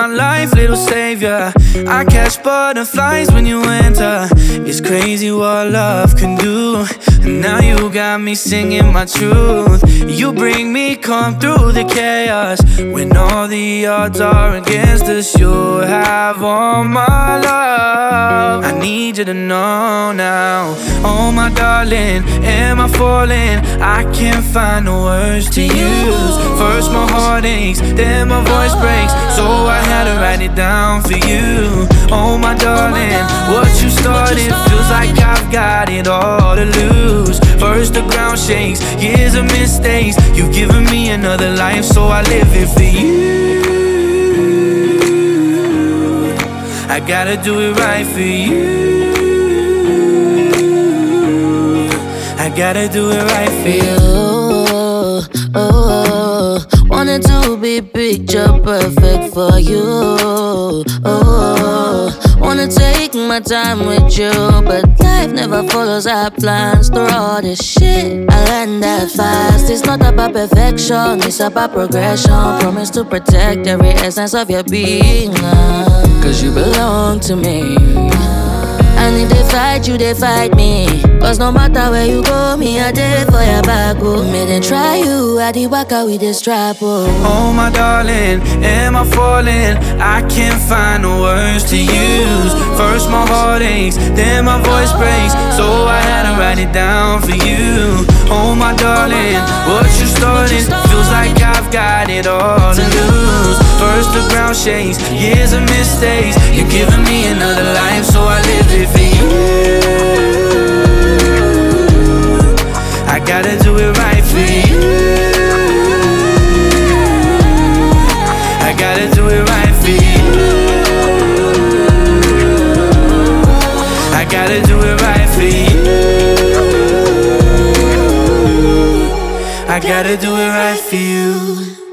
my life, little savior. I catch butterflies when you enter. It's crazy what love can do. And now you got me singing my truth. You bring me calm through the chaos. When all the odds are against us, you have all my love. I need you to know now. Oh my darling, am I falling? I can't find the words to use. First my heart aches, then my voice breaks, so I had to write it down for you. Oh my darling, what you started feels like I've got it all to lose. First the ground shakes, years of mistakes. You've given me another life, so I live it for you. I gotta do it right for you. I gotta do it right for you. Oh, wanted to be picture perfect for you. Oh, wanna take my time with you, but life never follows our plans through all this shit. I learned that fast. It's not about perfection, it's about progression. Promise to protect every essence of your being, cause you belong to me. And if they fight you, they fight me. Cause no matter where you go, me I did for your back. Oh, me they try you, I did walk out with this strap. Oh my darling, am I falling? I can't find the words to use. First my heart aches, then my voice breaks, so I had to write it down for you. Oh my darling, what you started feels like I've got it all to lose. First the ground shakes, years of mistakes. You're giving me another life, so I live it for you. I gotta do it right for you. I gotta do it right for you. I gotta do it right for you. I gotta do it right for you.